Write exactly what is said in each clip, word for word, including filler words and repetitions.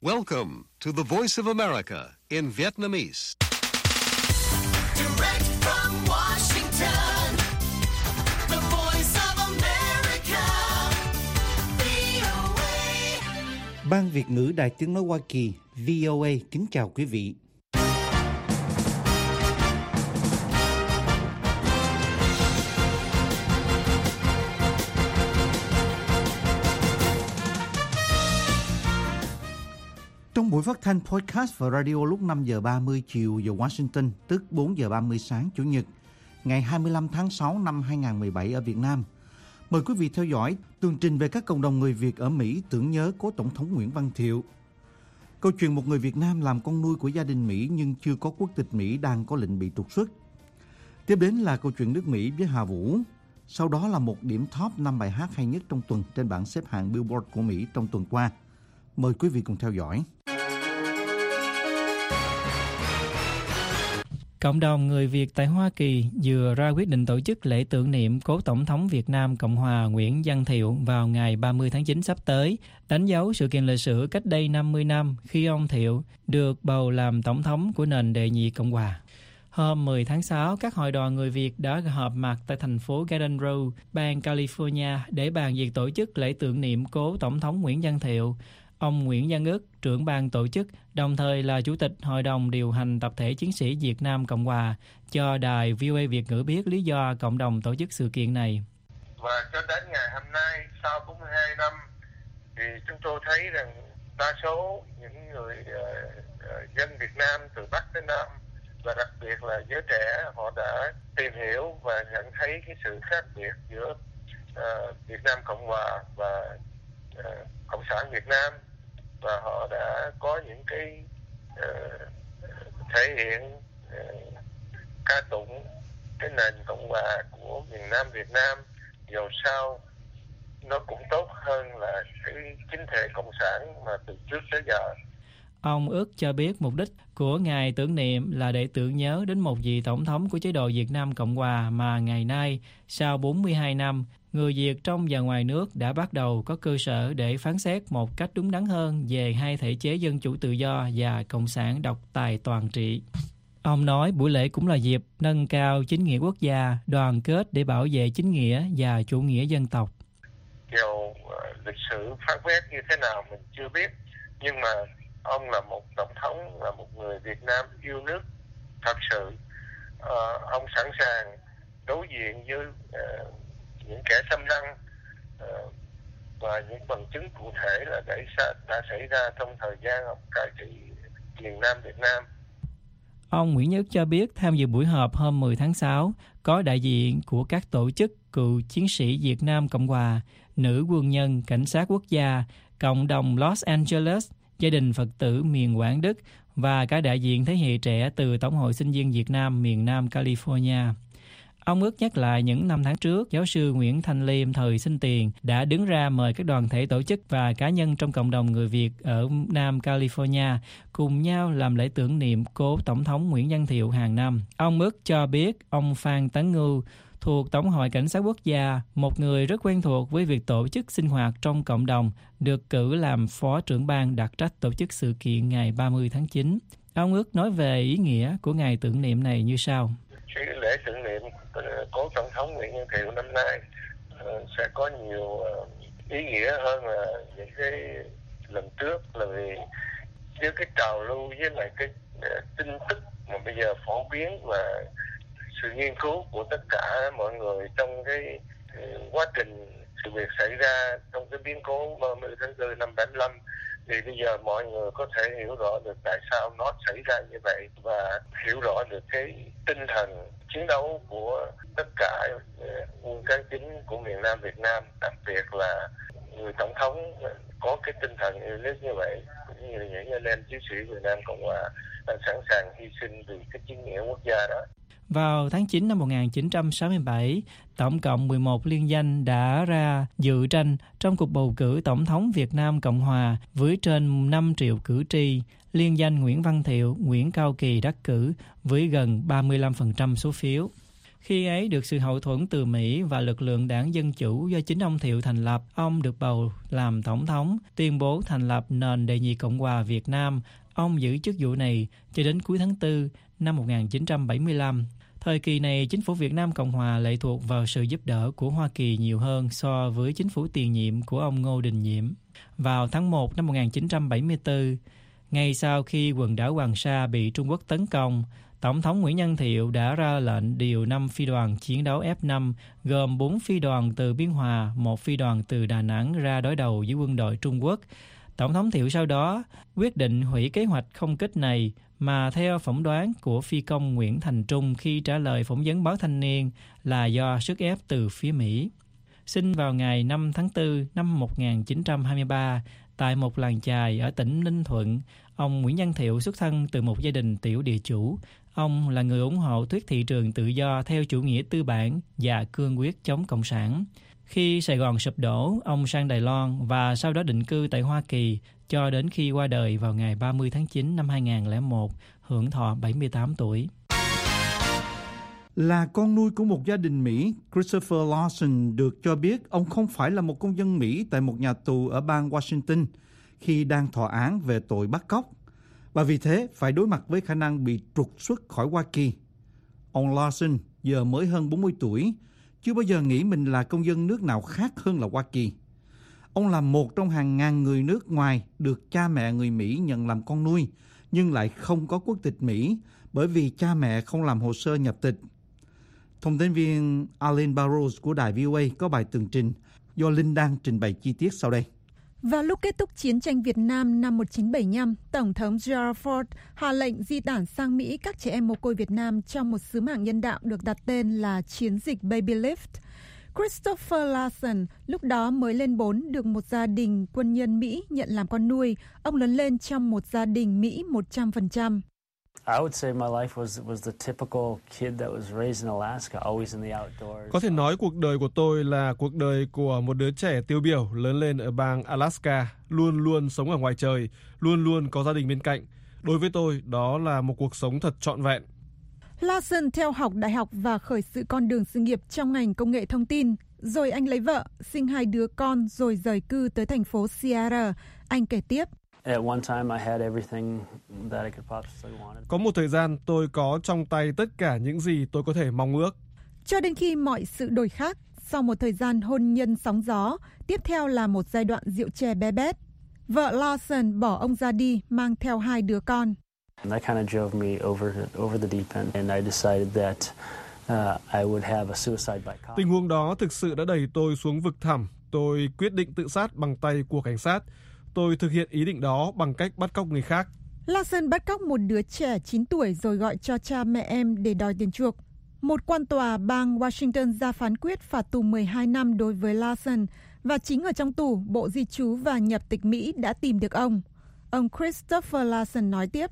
Welcome to the Voice of America in Vietnamese. Direct from Washington, the Voice of America, vê o a. Ban Việt ngữ Đài Tiếng nói Hoa Kỳ vê o a kính chào quý vị. Trong buổi phát thanh podcast và radio lúc năm giờ ba mươi chiều giờ Washington, tức bốn giờ ba mươi sáng Chủ nhật, ngày hai mươi lăm tháng sáu năm hai nghìn không trăm mười bảy ở Việt Nam. Mời quý vị theo dõi tường trình về các cộng đồng người Việt ở Mỹ tưởng nhớ cố Tổng thống Nguyễn Văn Thiệu. Câu chuyện một người Việt Nam làm con nuôi của gia đình Mỹ nhưng chưa có quốc tịch Mỹ đang có lệnh bị trục xuất. Tiếp đến là câu chuyện nước Mỹ với Hà Vũ. Sau đó là một điểm top năm bài hát hay nhất trong tuần trên bảng xếp hạng Billboard của Mỹ trong tuần qua. Mời quý vị cùng theo dõi. Cộng đồng người Việt tại Hoa Kỳ vừa ra quyết định tổ chức lễ tưởng niệm cố Tổng thống Việt Nam Cộng hòa Nguyễn Văn Thiệu vào ngày ba mươi tháng chín sắp tới, đánh dấu sự kiện lịch sử cách đây năm mươi năm khi ông Thiệu được bầu làm Tổng thống của nền đệ nhị Cộng hòa. Hôm mười tháng sáu, các hội đoàn người Việt đã họp mặt tại thành phố Garden Road, bang California để bàn việc tổ chức lễ tưởng niệm cố Tổng thống Nguyễn Văn Thiệu. Ông Nguyễn Văn Ức, trưởng ban tổ chức, đồng thời là Chủ tịch Hội đồng điều hành Tập thể Chiến sĩ Việt Nam Cộng hòa, cho đài vê o a Việt ngữ biết lý do cộng đồng tổ chức sự kiện này. Và cho đến ngày hôm nay, sau bốn mươi hai năm, thì chúng tôi thấy rằng đa số những người uh, dân Việt Nam từ Bắc tới Nam, và đặc biệt là giới trẻ, họ đã tìm hiểu và nhận thấy cái sự khác biệt giữa uh, Việt Nam Cộng hòa và uh, Cộng sản Việt Nam, và họ đã có những cái uh, thể hiện uh, ca tụng cái nền Cộng hòa của miền Nam Việt Nam, dầu sao nó cũng tốt hơn là cái chính thể Cộng sản mà từ trước tới giờ. Ông Ước cho biết mục đích của ngày tưởng niệm là để tưởng nhớ đến một vị tổng thống của chế độ Việt Nam Cộng hòa mà ngày nay, sau bốn mươi hai năm, người Việt trong và ngoài nước đã bắt đầu có cơ sở để phán xét một cách đúng đắn hơn về hai thể chế dân chủ tự do và cộng sản độc tài toàn trị. Ông nói buổi lễ cũng là dịp nâng cao chính nghĩa quốc gia, đoàn kết để bảo vệ chính nghĩa và chủ nghĩa dân tộc. Dù uh, lịch sử phán quyết như thế nào mình chưa biết, nhưng mà ông là một tổng thống, là một người Việt Nam yêu nước thật sự. Uh, ông sẵn sàng đối diện với uh, những kẻ xâm lăng, uh, và những bằng chứng cụ thể là đã, đã xảy ra trong thời gian ông cai trị miền Nam Việt Nam. Ông Nguyễn Nhất cho biết tham dự buổi họp hôm mười tháng sáu có đại diện của các tổ chức cựu chiến sĩ Việt Nam Cộng hòa, nữ quân nhân, cảnh sát quốc gia, cộng đồng Los Angeles, gia đình Phật tử miền Quảng Đức và cả đại diện thế hệ trẻ từ Tổng hội Sinh viên Việt Nam miền Nam California. Ông Ước nhắc lại những năm tháng trước, giáo sư Nguyễn Thanh Liêm thời sinh tiền đã đứng ra mời các đoàn thể tổ chức và cá nhân trong cộng đồng người Việt ở Nam California cùng nhau làm lễ tưởng niệm cố Tổng thống Nguyễn Văn Thiệu hàng năm. Ông Ước cho biết ông Phan Tấn Ngưu thuộc Tổng hội Cảnh sát Quốc gia, một người rất quen thuộc với việc tổ chức sinh hoạt trong cộng đồng, được cử làm phó trưởng ban đặc trách tổ chức sự kiện ngày ba mươi tháng chín. Ông Ước nói về ý nghĩa của ngày tưởng niệm này như sau. Cái lễ tưởng niệm cố Tổng thống Nguyễn Văn Thiệu năm nay uh, sẽ có nhiều uh, ý nghĩa hơn là những cái lần trước, là vì với cái trào lưu với lại cái uh, tin tức mà bây giờ phổ biến và sự nghiên cứu của tất cả mọi người trong cái uh, quá trình sự việc xảy ra trong cái biến cố ba mươi tháng tư năm bảy mươi lăm, thì bây giờ mọi người có thể hiểu rõ được tại sao nó xảy ra như vậy và hiểu rõ được cái tinh thần chiến đấu của tất cả quân cán chính của miền Nam Việt Nam, đặc biệt là người tổng thống có cái tinh thần yêu nước như vậy, cũng như những anh em chiến sĩ Việt Nam Cộng hòa đang sẵn sàng hy sinh vì cái chính nghĩa quốc gia đó. Vào tháng chín năm một nghìn chín trăm sáu mươi bảy, tổng cộng mười một liên danh đã ra dự tranh trong cuộc bầu cử Tổng thống Việt Nam Cộng hòa với trên năm triệu cử tri. Liên danh Nguyễn Văn Thiệu, Nguyễn Cao Kỳ đắc cử với gần ba mươi lăm phần trăm số phiếu. Khi ấy được sự hậu thuẫn từ Mỹ và lực lượng đảng Dân Chủ do chính ông Thiệu thành lập, ông được bầu làm tổng thống, tuyên bố thành lập nền đệ nhị Cộng hòa Việt Nam. Ông giữ chức vụ này cho đến cuối tháng tư năm một nghìn chín trăm bảy mươi lăm. Thời kỳ này, chính phủ Việt Nam Cộng Hòa lệ thuộc vào sự giúp đỡ của Hoa Kỳ nhiều hơn so với chính phủ tiền nhiệm của ông Ngô Đình Diệm. Vào tháng một năm một nghìn chín trăm bảy mươi tư, ngay sau khi quần đảo Hoàng Sa bị Trung Quốc tấn công, Tổng thống Nguyễn Văn Thiệu đã ra lệnh điều năm phi đoàn chiến đấu F năm, gồm bốn phi đoàn từ Biên Hòa, một phi đoàn từ Đà Nẵng ra đối đầu với quân đội Trung Quốc. Tổng thống Thiệu sau đó quyết định hủy kế hoạch không kích này, mà theo phỏng đoán của phi công Nguyễn Thành Trung khi trả lời phỏng vấn báo Thanh niên là do sức ép từ phía Mỹ. Sinh vào ngày năm tháng tư năm một nghìn chín trăm hai mươi ba tại một làng chài ở tỉnh Ninh Thuận, ông Nguyễn Văn Thiệu xuất thân từ một gia đình tiểu địa chủ. Ông là người ủng hộ thuyết thị trường tự do theo chủ nghĩa tư bản và cương quyết chống cộng sản. Khi Sài Gòn sụp đổ, ông sang Đài Loan và sau đó định cư tại Hoa Kỳ cho đến khi qua đời vào ngày ba mươi tháng chín năm hai nghìn không trăm lẻ một, hưởng thọ bảy mươi tám tuổi. Là con nuôi của một gia đình Mỹ, Christopher Lawson được cho biết ông không phải là một công dân Mỹ tại một nhà tù ở bang Washington khi đang thọ án về tội bắt cóc, và vì thế phải đối mặt với khả năng bị trục xuất khỏi Hoa Kỳ. Ông Lawson giờ mới hơn bốn mươi tuổi, chưa bao giờ nghĩ mình là công dân nước nào khác hơn là Hoa Kỳ. Ông là một trong hàng ngàn người nước ngoài được cha mẹ người Mỹ nhận làm con nuôi, nhưng lại không có quốc tịch Mỹ bởi vì cha mẹ không làm hồ sơ nhập tịch. Thông tin viên Alan Barrows của đài vê o a có bài tường trình do Linh Đan trình bày chi tiết sau đây. Vào lúc kết thúc chiến tranh Việt Nam năm một nghìn chín trăm bảy mươi lăm, Tổng thống Gerald Ford hạ lệnh di tản sang Mỹ các trẻ em mồ côi Việt Nam trong một sứ mạng nhân đạo được đặt tên là chiến dịch Baby Lift. Christopher Lawson lúc đó mới lên bốn, được một gia đình quân nhân Mỹ nhận làm con nuôi. Ông lớn lên trong một gia đình Mỹ một trăm phần trăm. Có thể nói cuộc đời của tôi là cuộc đời của một đứa trẻ tiêu biểu lớn lên ở bang Alaska, luôn luôn sống ở ngoài trời, luôn luôn có gia đình bên cạnh. Đối với tôi, đó là một cuộc sống thật trọn vẹn. Lawson theo học đại học và khởi sự con đường sự nghiệp trong ngành công nghệ thông tin. Rồi anh lấy vợ, sinh hai đứa con rồi rời cư tới thành phố Seattle. Anh kể tiếp. Có một thời gian tôi có trong tay tất cả những gì tôi có thể mong ước. Cho đến khi mọi sự đổi khác, sau một thời gian hôn nhân sóng gió, tiếp theo là một giai đoạn rượu chè bé bét. Vợ Lawson bỏ ông ra đi, mang theo hai đứa con. Tình huống đó thực sự đã đẩy tôi xuống vực thẳm. Tôi quyết định tự sát bằng tay của cảnh sát. Tôi thực hiện ý định đó bằng cách bắt cóc người khác. Lawson bắt cóc một đứa trẻ chín tuổi rồi gọi cho cha mẹ em để đòi tiền chuộc. Một quan tòa bang Washington ra phán quyết phạt tù mười hai năm đối với Lawson, và chính ở trong tù, Bộ Di trú và Nhập tịch Mỹ đã tìm được ông. Ông Christopher Lawson nói tiếp.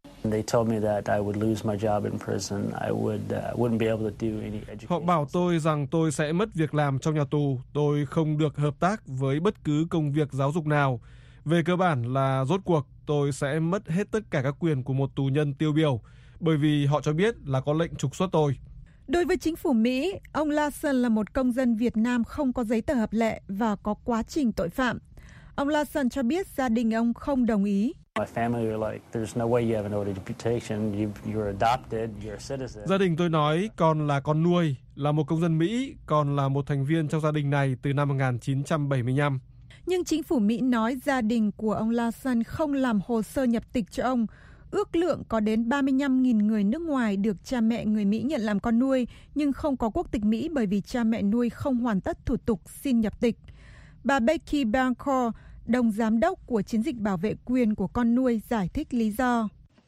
Họ bảo tôi rằng tôi sẽ mất việc làm trong nhà tù, tôi không được hợp tác với bất cứ công việc giáo dục nào. Về cơ bản là rốt cuộc tôi sẽ mất hết tất cả các quyền của một tù nhân tiêu biểu, bởi vì họ cho biết là có lệnh trục xuất tôi. Đối với chính phủ Mỹ, ông Lawson là một công dân Việt Nam không có giấy tờ hợp lệ và có quá trình tội phạm. Ông Lawson cho biết gia đình ông không đồng ý. Gia đình tôi nói con là con nuôi, là một công dân Mỹ, còn là một thành viên trong gia đình này từ năm một nghìn chín trăm bảy mươi lăm. Nhưng chính phủ Mỹ nói gia đình của ông Lawson không làm hồ sơ nhập tịch cho ông. Ước lượng có đến ba mươi lăm nghìn người nước ngoài được cha mẹ người Mỹ nhận làm con nuôi, nhưng không có quốc tịch Mỹ bởi vì cha mẹ nuôi không hoàn tất thủ tục xin nhập tịch. Bà Becky Bancourt, đồng giám đốc của chiến dịch bảo vệ quyền của con nuôi, giải thích lý do.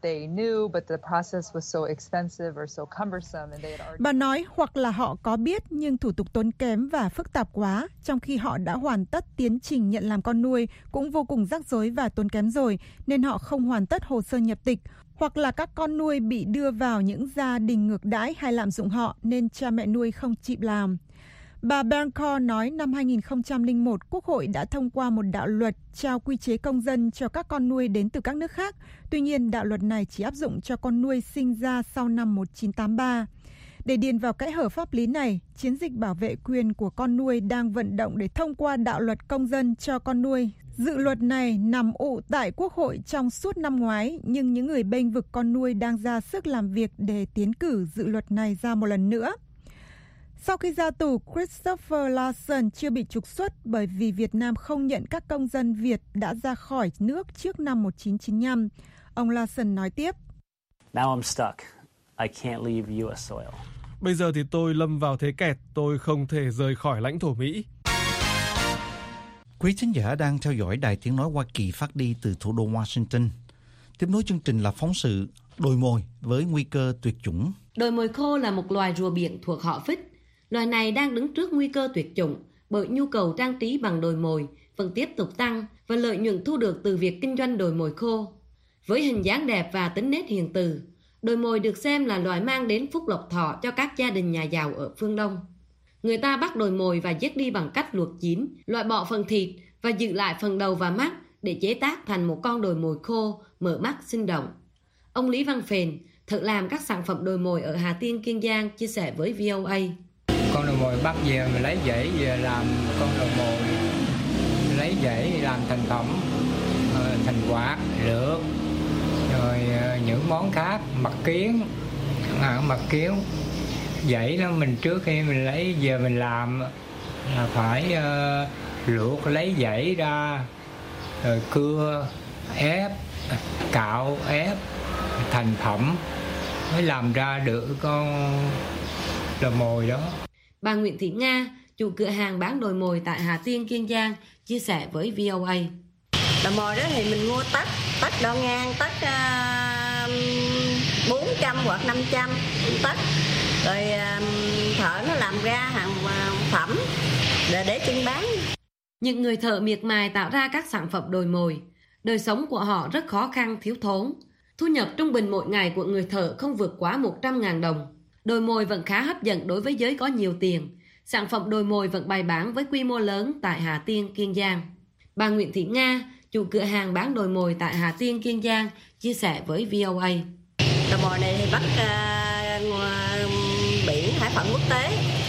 Bà nói hoặc là họ có biết nhưng thủ tục tốn kém và phức tạp quá, trong khi họ đã hoàn tất tiến trình nhận làm con nuôi cũng vô cùng rắc rối và tốn kém rồi, nên họ không hoàn tất hồ sơ nhập tịch, hoặc là các con nuôi bị đưa vào những gia đình ngược đãi hay lạm dụng họ nên cha mẹ nuôi không chịu làm. Bà Bancourt nói năm hai nghìn không trăm lẻ một, Quốc hội đã thông qua một đạo luật trao quy chế công dân cho các con nuôi đến từ các nước khác. Tuy nhiên, đạo luật này chỉ áp dụng cho con nuôi sinh ra sau năm một nghìn chín trăm tám mươi ba. Để điền vào kẽ hở pháp lý này, chiến dịch bảo vệ quyền của con nuôi đang vận động để thông qua đạo luật công dân cho con nuôi. Dự luật này nằm ụ tại Quốc hội trong suốt năm ngoái, nhưng những người bênh vực con nuôi đang ra sức làm việc để tiến cử dự luật này ra một lần nữa. Sau khi ra tù, Christopher Larson chưa bị trục xuất bởi vì Việt Nam không nhận các công dân Việt đã ra khỏi nước trước năm một nghìn chín trăm chín mươi lăm. Ông Larson nói tiếp. Now I'm stuck. I can't leave u ét soil. Bây giờ thì tôi lâm vào thế kẹt, tôi không thể rời khỏi lãnh thổ Mỹ. Quý thính giả đang theo dõi Đài Tiếng Nói Hoa Kỳ phát đi từ thủ đô Washington. Tiếp nối chương trình là phóng sự đồi mồi với nguy cơ tuyệt chủng. Đồi mồi khô là một loài rùa biển thuộc họ vích. Loài này đang đứng trước nguy cơ tuyệt chủng bởi nhu cầu trang trí bằng đồi mồi vẫn tiếp tục tăng và lợi nhuận thu được từ việc kinh doanh đồi mồi khô. Với hình dáng đẹp và tính nết hiền từ, đồi mồi được xem là loài mang đến phúc lộc thọ cho các gia đình nhà giàu ở phương Đông. Người ta bắt đồi mồi và giết đi bằng cách luộc chín, loại bỏ phần thịt và giữ lại phần đầu và mắt để chế tác thành một con đồi mồi khô mở mắt sinh động. Ông Lý Văn Phền, thợ làm các sản phẩm đồi mồi ở Hà Tiên, Kiên Giang, chia sẻ với vê o a. Con đồi mồi bắt về mình lấy dãy về làm con đồi mồi, lấy dãy làm thành phẩm, thành quạt, lược, rồi những món khác, mặt kiến, mặt kiến. Dãy đó mình trước khi mình lấy về mình làm là phải uh, luộc lấy dãy ra, rồi cưa, ép, cạo, ép, thành phẩm mới làm ra được con đồi mồi đó. Bà Nguyễn Thị Nga, chủ cửa hàng bán đồi mồi tại Hà Tiên, Kiên Giang, chia sẻ với vê o a. Đồi mồi đó thì mình mua tách, tách đo ngang, tách uh, bốn trăm hoặc năm trăm tách. Rồi uh, thợ nó làm ra hàng uh, phẩm để, để trưng bán. Những người thợ miệt mài tạo ra các sản phẩm đồi mồi. Đời sống của họ rất khó khăn, thiếu thốn. Thu nhập trung bình mỗi ngày của người thợ không vượt quá một trăm nghìn đồng. Đồi mồi vẫn khá hấp dẫn đối với giới có nhiều tiền. Sản phẩm đồi mồi vẫn bày bán với quy mô lớn tại Hà Tiên, Kiên Giang. Bà Nguyễn Thị Nga, chủ cửa hàng bán đồi mồi tại Hà Tiên, Kiên Giang, chia sẻ với vê o a. Đồi mồi này thì bắt uh, biển Hải Phận quốc tế.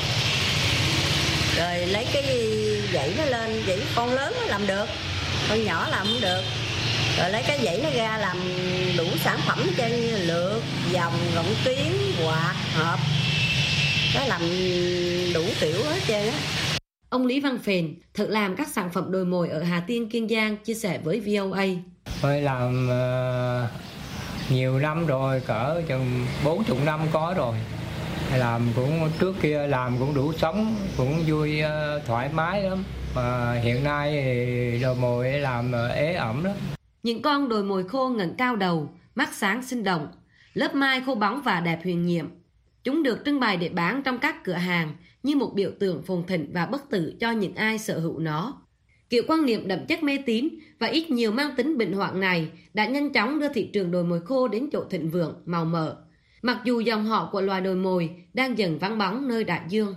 Rồi lấy cái dãy nó lên, dãy con lớn nó làm được, con nhỏ làm không được. Rồi lấy cái dãy nó ra làm đủ sản phẩm cho như lược, vòng, gọng tuyến, quạt, hộp. Nó làm đủ kiểu hết trơn á. Ông Lý Văn Phền, thợ làm các sản phẩm đồi mồi ở Hà Tiên, Kiên Giang, chia sẻ với vê o a. Tôi làm uh, nhiều năm rồi, cỡ chừng bốn mươi năm có rồi. Làm cũng trước kia làm cũng đủ sống, cũng vui, uh, thoải mái lắm. Mà hiện nay thì đồi mồi làm ế ẩm lắm. Những con đồi mồi khô ngẩng cao đầu, mắt sáng sinh động, lớp mai khô bóng và đẹp huyền nhiệm. Chúng được trưng bày để bán trong các cửa hàng như một biểu tượng phồn thịnh và bất tử cho những ai sở hữu nó. Kiểu quan niệm đậm chất mê tín và ít nhiều mang tính bệnh hoạn này đã nhanh chóng đưa thị trường đồi mồi khô đến chỗ thịnh vượng, màu mỡ. Mặc dù dòng họ của loài đồi mồi đang dần vắng bóng nơi đại dương.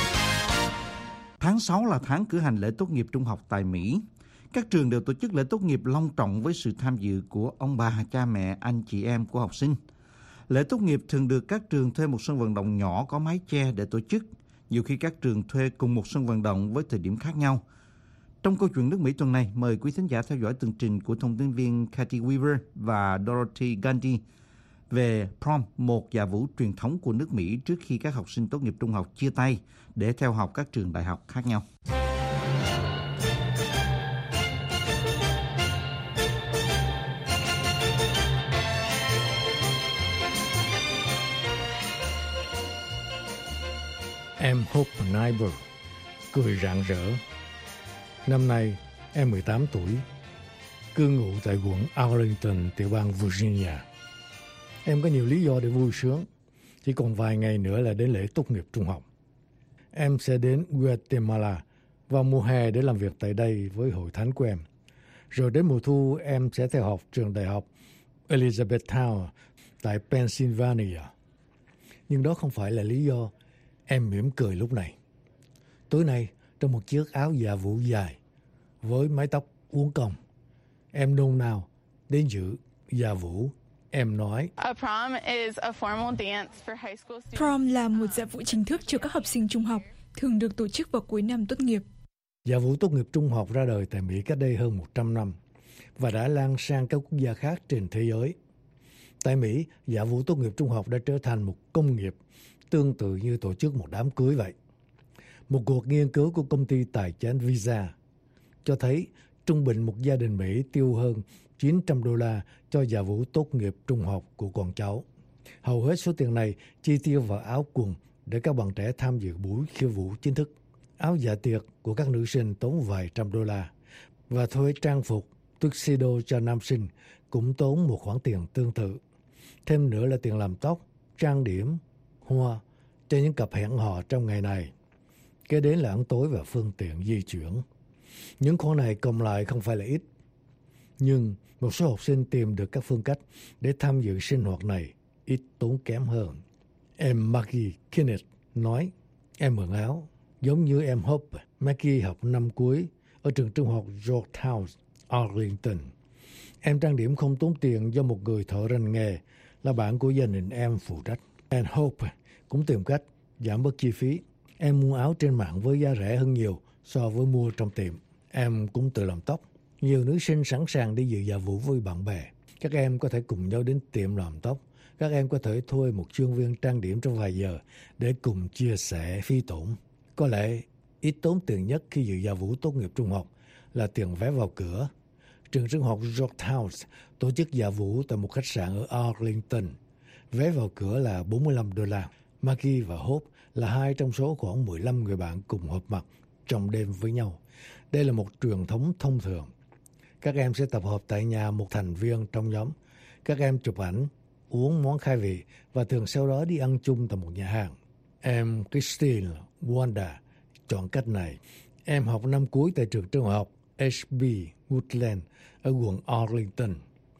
Tháng sáu là tháng cử hành lễ tốt nghiệp trung học tại Mỹ. Các trường đều tổ chức lễ tốt nghiệp long trọng với sự tham dự của ông bà, cha mẹ, anh chị em của học sinh. Lễ tốt nghiệp thường được các trường thuê một sân vận động nhỏ có mái che để tổ chức. Nhiều khi các trường thuê cùng một sân vận động với thời điểm khác nhau. Trong câu chuyện nước Mỹ tuần này, mời quý thính giả theo dõi tường trình của thông tin viên Kathy Weaver và Dorothy Gandhi về prom, một dạ vũ truyền thống của nước Mỹ trước khi các học sinh tốt nghiệp trung học chia tay để theo học các trường đại học khác nhau. Em Hope Nyberg cười rạng rỡ. Năm nay em mười tám tuổi, cư ngụ tại quận Arlington, tiểu bang Virginia. Em có nhiều lý do để vui sướng. Chỉ còn vài ngày nữa là đến lễ tốt nghiệp trung học. Em sẽ đến Guatemala vào mùa hè để làm việc tại đây với hội thánh của em. Rồi đến mùa thu em sẽ theo học trường đại học Elizabethtown tại Pennsylvania. Nhưng đó không phải là lý do. Em mỉm cười lúc này. Tối nay, trong một chiếc áo dạ vũ dài, với mái tóc uốn cong, em nôn nao đến dự dạ vũ Em nói, Prom là một dạ vũ chính thức cho các học sinh trung học, thường được tổ chức vào cuối năm tốt nghiệp. Dạ vũ tốt nghiệp trung học ra đời tại Mỹ cách đây hơn một trăm năm và đã lan sang các quốc gia khác trên thế giới. Tại Mỹ, dạ vũ tốt nghiệp trung học đã trở thành một công nghiệp tương tự như tổ chức một đám cưới vậy. Một cuộc nghiên cứu của công ty tài chính Visa cho thấy trung bình một gia đình Mỹ tiêu hơn chín trăm đô la cho dạ vũ tốt nghiệp trung học của con cháu. Hầu hết số tiền này chi tiêu vào áo quần để các bạn trẻ tham dự buổi khiêu vũ chính thức. Áo dạ tiệc của các nữ sinh tốn vài trăm đô la và thuê trang phục tuxedo cho nam sinh cũng tốn một khoản tiền tương tự. Thêm nữa là tiền làm tóc, trang điểm, hoa cho những cặp hẹn hò trong ngày này. Kế đến là ăn tối và phương tiện di chuyển. Những khoản này cộng lại không phải là ít. Nhưng một số học sinh tìm được các phương cách để tham dự sinh hoạt này ít tốn kém hơn. Em Maggie Kenneth nói, em mượn áo. Giống như em Hope, Maggie học năm cuối ở trường trung học Georgetown, Arlington. Em trang điểm không tốn tiền do một người thợ rành nghề là bạn của gia đình em phụ trách. Em Hope cũng tìm cách giảm bớt chi phí. Em mua áo trên mạng với giá rẻ hơn nhiều so với mua trong tiệm. Em cũng tự làm tóc. Nhiều nữ sinh sẵn sàng đi dự dạ vũ với bạn bè. Các em có thể cùng nhau đến tiệm làm tóc. Các em có thể thuê một chuyên viên trang điểm trong vài giờ để cùng chia sẻ phí tổn. Có lẽ ít tốn tiền nhất khi dự dạ vũ tốt nghiệp trung học là tiền vé vào cửa. Trường trung học Georgetown tổ chức dạ vũ tại một khách sạn ở Arlington. Vé vào cửa là bốn mươi lăm đô la. Maggie và Hope là hai trong số khoảng mười lăm người bạn cùng họp mặt trong đêm với nhau. Đây là một truyền thống thông thường. Các em sẽ tập hợp tại nhà một thành viên trong nhóm. Các em chụp ảnh, uống món khai vị và thường sau đó đi ăn chung tại một nhà hàng. Em Christine Wanda chọn cách này. Em học năm cuối tại trường trung học H B Woodland ở quận Arlington.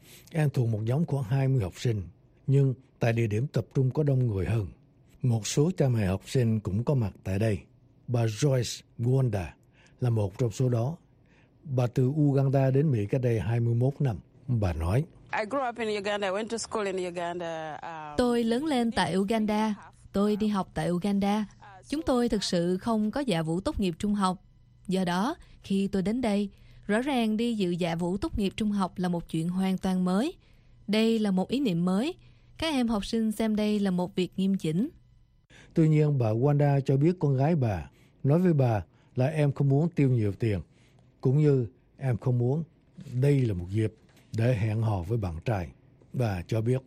Em thuộc một nhóm khoảng hai mươi học sinh, nhưng tại địa điểm tập trung có đông người hơn. Một số cha mẹ học sinh cũng có mặt tại đây. Bà Joyce Wanda là một trong số đó. Bà từ Uganda đến Mỹ cách đây hai mươi mốt năm. Bà nói, tôi lớn lên tại Uganda. Tôi đi học tại Uganda. Chúng tôi thực sự không có dạ vũ tốt nghiệp trung học. Do đó, khi tôi đến đây, rõ ràng đi dự dạ vũ tốt nghiệp trung học là một chuyện hoàn toàn mới. Đây là một ý niệm mới. Các em học sinh xem đây là một việc nghiêm chỉnh. Tuy nhiên, bà Wanda cho biết con gái bà nói với bà là em không muốn tiêu nhiều tiền, cũng như em không muốn đây là một dịp để hẹn hò với bạn trai. Bà cho biết,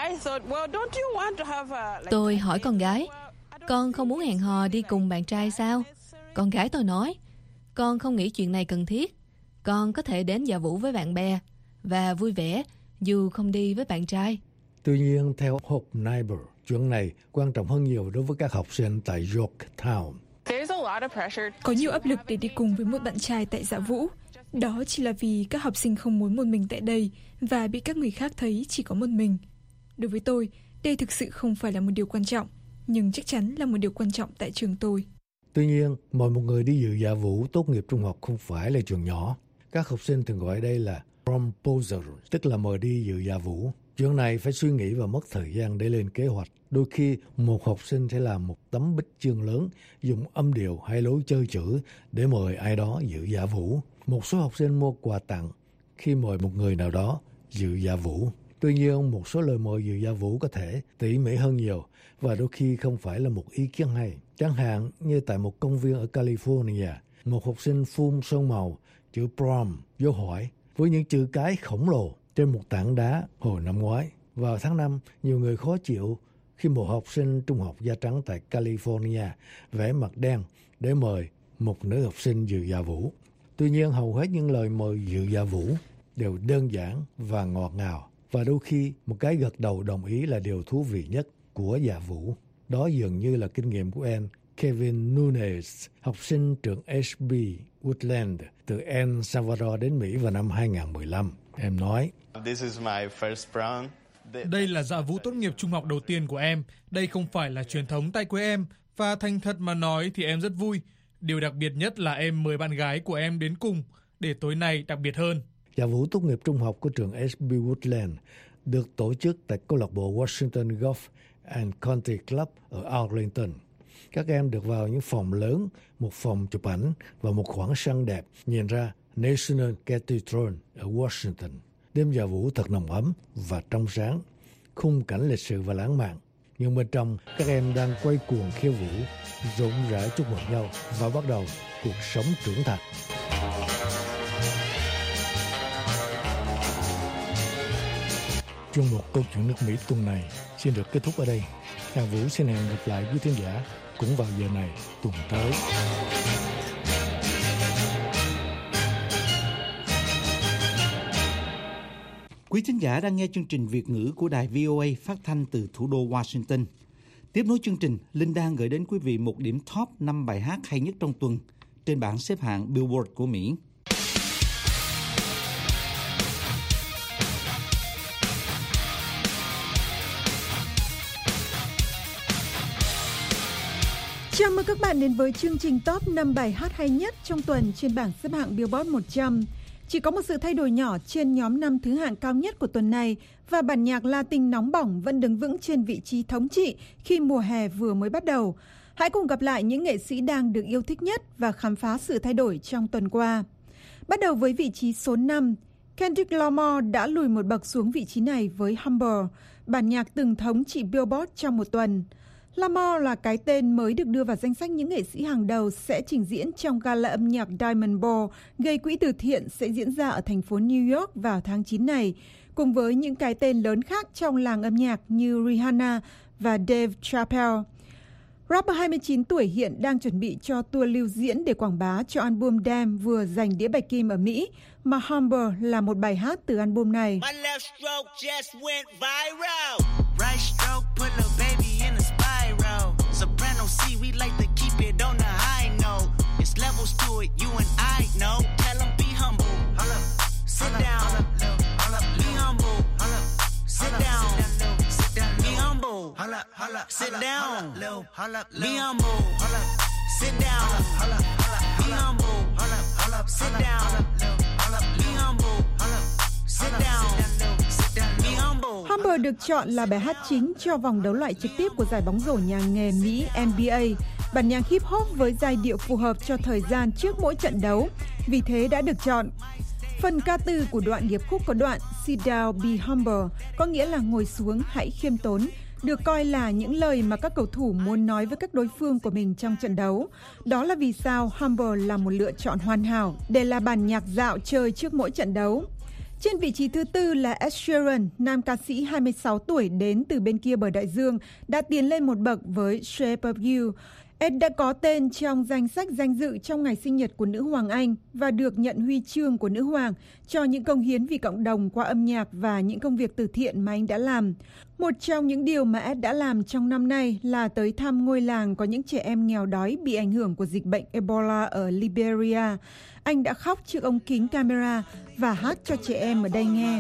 tôi hỏi con gái, con không muốn hẹn hò đi cùng bạn trai sao? Con gái tôi nói, con không nghĩ chuyện này cần thiết. Con có thể đến dạ vũ với bạn bè và vui vẻ dù không đi với bạn trai. Tuy nhiên, theo Hope Neighbor, chuyện này quan trọng hơn nhiều đối với các học sinh tại Yorktown. Có nhiều áp lực để đi cùng với một bạn trai tại dạ vũ. Đó chỉ là vì các học sinh không muốn một mình tại đây và bị các người khác thấy chỉ có một mình. Đối với tôi, đây thực sự không phải là một điều quan trọng, nhưng chắc chắn là một điều quan trọng tại trường tôi. Tuy nhiên, mời một người đi dự dạ vũ tốt nghiệp trung học không phải là chuyện nhỏ. Các học sinh thường gọi đây là promposal, tức là mời đi dự dạ vũ. Chuyện này phải suy nghĩ và mất thời gian để lên kế hoạch. Đôi khi, một học sinh sẽ làm một tấm bích chương lớn, dùng âm điệu hay lối chơi chữ để mời ai đó dự dạ vũ. Một số học sinh mua quà tặng khi mời một người nào đó dự dạ vũ. Tuy nhiên, một số lời mời dự dạ vũ có thể tỉ mỉ hơn nhiều và đôi khi không phải là một ý kiến hay. Chẳng hạn như tại một công viên ở California, một học sinh phun sơn màu chữ prom dấu hỏi với những chữ cái khổng lồ trên một tảng đá hồi năm ngoái. Vào tháng năm, nhiều người khó chịu khi một học sinh trung học da trắng tại California vẽ mặt đen để mời một nữ học sinh dự dạ vũ. Tuy nhiên, hầu hết những lời mời dự dạ vũ đều đơn giản và ngọt ngào. Và đôi khi, một cái gật đầu đồng ý là điều thú vị nhất của dạ vũ. Đó dường như là kinh nghiệm của em Kevin Nunes, học sinh trường H B Woodland từ El Salvador đến Mỹ vào năm hai không một lăm. Em nói, đây là dạ vũ tốt nghiệp trung học đầu tiên của em. Đây không phải là truyền thống tại quê em. Và thành thật mà nói thì em rất vui. Điều đặc biệt nhất là em mời bạn gái của em đến cùng, để tối nay đặc biệt hơn. Dạ vũ tốt nghiệp trung học của trường H B Woodland được tổ chức tại câu lạc bộ Washington Golf and Country Club ở Arlington. Các em được vào những phòng lớn, một phòng chụp ảnh và một khoảng sân đẹp nhìn ra National Cathedral ở Washington. Đêm dạ vũ thật nồng ấm và trong sáng, khung cảnh lịch sự và lãng mạn. Nhưng bên trong, các em đang quay cuồng khiêu vũ, rộn rã chúc mừng nhau và bắt đầu cuộc sống trưởng thành. Chuyên mục Câu chuyện nước Mỹ tuần này xin được kết thúc ở đây. Hàng Vũ xin hẹn gặp lại quý thính giả cũng vào giờ này tuần tới. Quý thính giả đang nghe chương trình Việt ngữ của đài vê o a phát thanh từ thủ đô Washington. Tiếp nối chương trình, Linh đang gửi đến quý vị một điểm top năm bài hát hay nhất trong tuần trên bảng xếp hạng Billboard của Mỹ. Chào mừng các bạn đến với chương trình top năm bài hát hay nhất trong tuần trên bảng xếp hạng Billboard một trăm. Chỉ có một sự thay đổi nhỏ trên nhóm năm thứ hạng cao nhất của tuần này và bản nhạc Latin nóng bỏng vẫn đứng vững trên vị trí thống trị khi mùa hè vừa mới bắt đầu. Hãy cùng gặp lại những nghệ sĩ đang được yêu thích nhất và khám phá sự thay đổi trong tuần qua. Bắt đầu với vị trí số năm, Kendrick Lamar đã lùi một bậc xuống vị trí này với Humble, bản nhạc từng thống trị Billboard trong một tuần. Lamar là cái tên mới được đưa vào danh sách những nghệ sĩ hàng đầu sẽ trình diễn trong gala âm nhạc Diamond Ball gây quỹ từ thiện sẽ diễn ra ở thành phố New York vào tháng chín này, cùng với những cái tên lớn khác trong làng âm nhạc như Rihanna và Dave Chappelle. Rapper hai mươi chín tuổi hiện đang chuẩn bị cho tour lưu diễn để quảng bá cho album Damn vừa giành đĩa bạch kim ở Mỹ, mà Humble là một bài hát từ album này. Soprano C, we like to keep it on the high note. It's levels to it, you and I know. Tell them be humble. Sit down. Be humble. Sit down. Be humble. Sit down. Be humble. Sit down. Be humble. Sit down. Be humble. Sit down. Be humble. Humble được chọn là bài hát chính cho vòng đấu loại trực tiếp của giải bóng rổ nhà nghề Mỹ N B A, bản nhạc hip hop với giai điệu phù hợp cho thời gian trước mỗi trận đấu, vì thế đã được chọn. Phần ca từ của đoạn điệp khúc có đoạn Sit down, be humble, có nghĩa là ngồi xuống, hãy khiêm tốn, được coi là những lời mà các cầu thủ muốn nói với các đối phương của mình trong trận đấu. Đó là vì sao Humble là một lựa chọn hoàn hảo để là bản nhạc dạo chơi trước mỗi trận đấu. Trên vị trí thứ tư là Ed Sheeran, nam ca sĩ hai mươi sáu tuổi đến từ bên kia bờ đại dương, đã tiến lên một bậc với Shape of You. Ed đã có tên trong danh sách danh dự trong ngày sinh nhật của nữ hoàng Anh và được nhận huy chương của nữ hoàng cho những công hiến vì cộng đồng qua âm nhạc và những công việc từ thiện mà anh đã làm. Một trong những điều mà Ed đã làm trong năm nay là tới thăm ngôi làng có những trẻ em nghèo đói bị ảnh hưởng của dịch bệnh Ebola ở Liberia. Anh đã khóc trước ống kính camera và hát cho trẻ em ở đây nghe.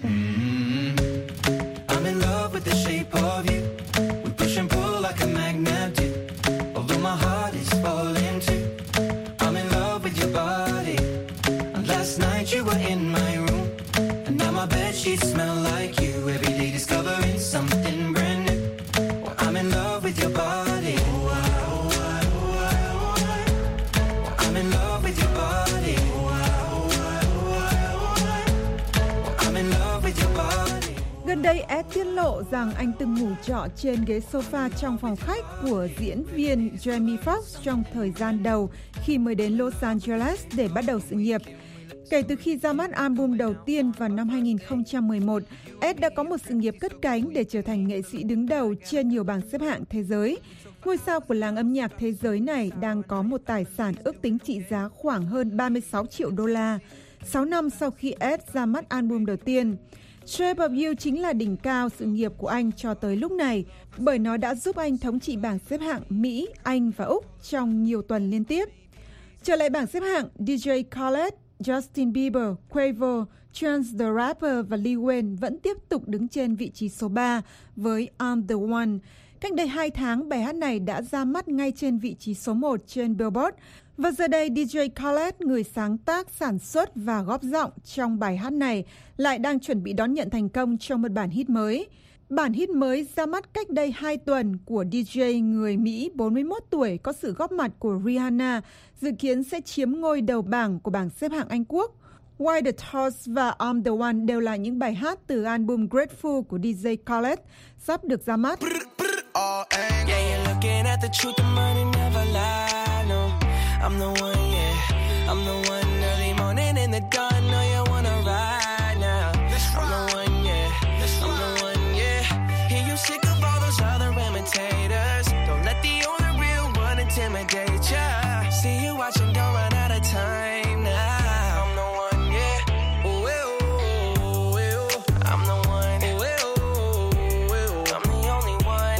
I'm in love with the shape of you. We push and pull like a magnet do. Although my heart is falling too. I'm in love with your body. And last night you were in my room. And now my bedsheets smell like you. Every day discovering something brand new. Well, I'm in love with your body. Oh, I, oh, I, oh, I, oh, I. Well, I'm in love with your body. Oh, I, oh, I, oh, I, oh, I. Well, I'm in love with your body. Gần đây, Ed tiết lộ rằng anh từng ngủ trọ trên ghế sofa trong phòng khách của diễn viên Jamie Foxx trong thời gian đầu khi mới đến Los Angeles để bắt đầu sự nghiệp. Kể từ khi ra mắt album đầu tiên vào năm hai nghìn không trăm mười một, Ed đã có một sự nghiệp cất cánh để trở thành nghệ sĩ đứng đầu trên nhiều bảng xếp hạng thế giới. Ngôi sao của làng âm nhạc thế giới này đang có một tài sản ước tính trị giá khoảng hơn ba mươi sáu triệu đô la, sáu năm sau khi Ed ra mắt album đầu tiên. Shape of You chính là đỉnh cao sự nghiệp của anh cho tới lúc này, bởi nó đã giúp anh thống trị bảng xếp hạng Mỹ, Anh và Úc trong nhiều tuần liên tiếp. Trở lại bảng xếp hạng, đi jay Khaled, Justin Bieber, Quavo, Chance the Rapper và Lil Wayne vẫn tiếp tục đứng trên vị trí số ba với I'm the One. Cách đây hai tháng, bài hát này đã ra mắt ngay trên vị trí số một trên Billboard. Và giờ đây, đi giây Khaled, người sáng tác, sản xuất và góp giọng trong bài hát này, lại đang chuẩn bị đón nhận thành công trong một bản hit mới. Bản hit mới ra mắt cách đây hai tuần của đi giây người Mỹ bốn mươi mốt tuổi có sự góp mặt của Rihanna, dự kiến sẽ chiếm ngôi đầu bảng của bảng xếp hạng Anh Quốc. Why the Toss và I'm the One đều là những bài hát từ album Grateful của đi giây Khaled sắp được ra mắt. I'm the one, yeah. I'm the one early morning in the dawn. Know you wanna ride now. I'm the one, yeah. I'm the one, yeah. Hear you sick of all those other imitators. Don't let the only real one intimidate ya. See you watching, don't run out of time now. I'm the one, yeah. Ooh, ooh, ooh. I'm the one. Ooh, ooh, ooh. I'm the only one.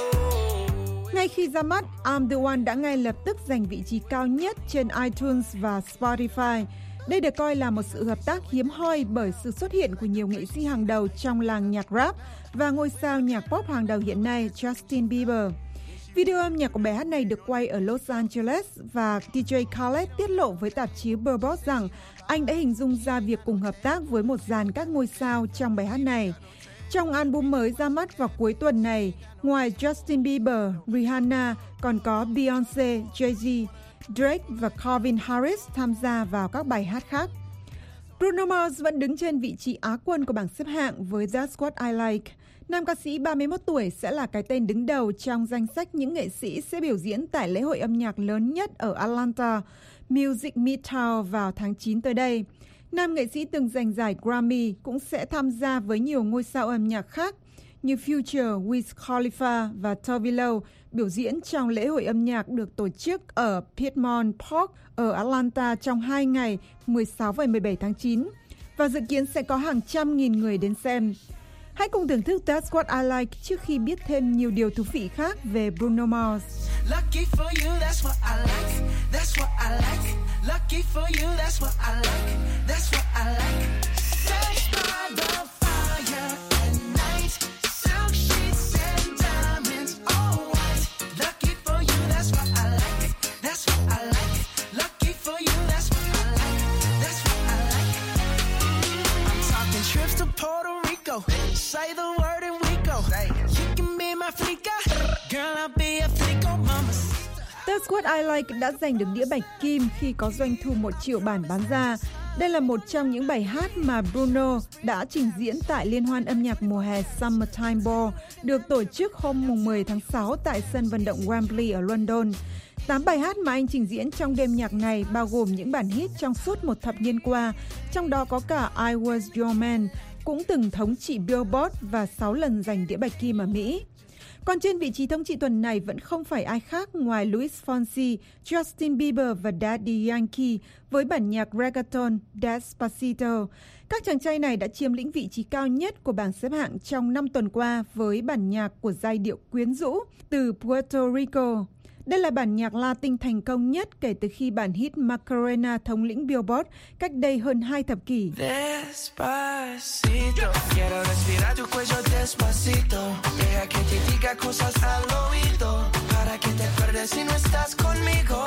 Ooh, ooh. Ngay khi ra mắt, I'm the One đã ngay lập tức giành vị trí cao nhất trên iTunes và Spotify. Đây được coi là một sự hợp tác hiếm hoi bởi sự xuất hiện của nhiều nghệ sĩ hàng đầu trong làng nhạc rap và ngôi sao nhạc pop hàng đầu hiện nay Justin Bieber. Video âm nhạc của bài hát này được quay ở Los Angeles và đi giây Khaled tiết lộ với tạp chí Billboard rằng anh đã hình dung ra việc cùng hợp tác với một dàn các ngôi sao trong bài hát này. Trong album mới ra mắt vào cuối tuần này, ngoài Justin Bieber, Rihanna, còn có Beyoncé, Jay-Z, Drake và Calvin Harris tham gia vào các bài hát khác. Bruno Mars vẫn đứng trên vị trí Á quân của bảng xếp hạng với That's What I Like. Nam ca sĩ ba mươi mốt tuổi sẽ là cái tên đứng đầu trong danh sách những nghệ sĩ sẽ biểu diễn tại lễ hội âm nhạc lớn nhất ở Atlanta, Music Midtown vào tháng chín tới đây. Nam nghệ sĩ từng giành giải Grammy cũng sẽ tham gia với nhiều ngôi sao âm nhạc khác như Future, Wiz Khalifa và Tove Lo biểu diễn trong lễ hội âm nhạc được tổ chức ở Piedmont Park ở Atlanta trong hai ngày mười sáu và mười bảy tháng chín và dự kiến sẽ có hàng trăm nghìn người đến xem. Hãy cùng thưởng thức That's What I Like trước khi biết thêm nhiều điều thú vị khác về Bruno Mars. Lucky for you, that's what I like. That's what I like. Lucky for you, that's what I like. That's what I like. Sex by the fire at night. Silk sheets and diamonds, all white. Lucky for you, that's what I like. That's what I like. Lucky for you, that's what I like. That's what I like. I'm talking trips to Puerto Rico. Say the word and we go. You can be my flica. Girl, I'll be a flico, mama. That's What I Like đã giành được đĩa bạch kim khi có doanh thu một triệu bản bán ra. Đây là một trong những bài hát mà Bruno đã trình diễn tại Liên hoan âm nhạc mùa hè Summertime Ball được tổ chức hôm mười tháng sáu tại sân vận động Wembley ở London. Tám bài hát mà anh trình diễn trong đêm nhạc này bao gồm những bản hit trong suốt một thập niên qua, trong đó có cả I Was Your Man, cũng từng thống trị Billboard và sáu lần giành đĩa bạch kim ở Mỹ. Còn trên vị trí thống trị tuần này vẫn không phải ai khác ngoài Luis Fonsi, Justin Bieber và Daddy Yankee với bản nhạc reggaeton Despacito. Các chàng trai này đã chiếm lĩnh vị trí cao nhất của bảng xếp hạng trong năm tuần qua với bản nhạc của giai điệu quyến rũ từ Puerto Rico. Đây là bản nhạc Latin thành công nhất kể từ khi bản hit Macarena thống lĩnh Billboard cách đây hơn hai thập kỷ. Despacito, quiero respirar tu cuello despacito. Deja que te diga cosas al oído, para que te acuerdes si no estás conmigo.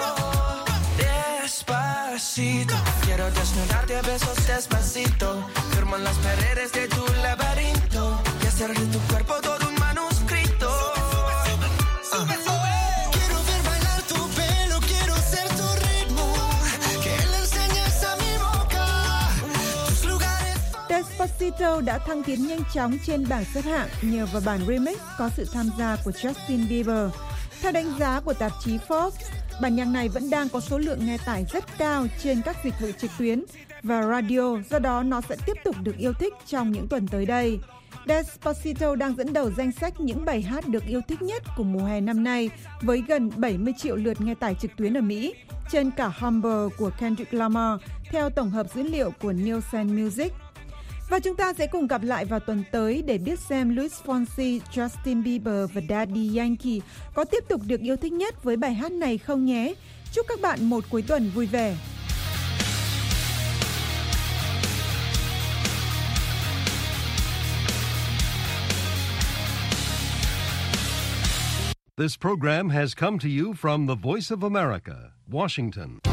Despacito, quiero desnudarte a besos despacito. Firmo en las paredes de tu laberinto y hacer de tu cuerpo todo un manuscrito. Uh. Despacito đã thăng tiến nhanh chóng trên bảng xếp hạng nhờ vào bản remix có sự tham gia của Justin Bieber. Theo đánh giá của tạp chí Forbes, bản nhạc này vẫn đang có số lượng nghe tải rất cao trên các dịch vụ trực tuyến và radio, do đó nó sẽ tiếp tục được yêu thích trong những tuần tới đây. Despacito đang dẫn đầu danh sách những bài hát được yêu thích nhất của mùa hè năm nay với gần bảy mươi triệu lượt nghe tải trực tuyến ở Mỹ, trên cả Humble của Kendrick Lamar, theo tổng hợp dữ liệu của Nielsen Music. Và chúng ta sẽ cùng gặp lại vào tuần tới để biết xem Luis Fonsi, Justin Bieber và Daddy Yankee có tiếp tục được yêu thích nhất với bài hát này không nhé. Chúc các bạn một cuối tuần vui vẻ. This program has come to you from the Voice of America, Washington.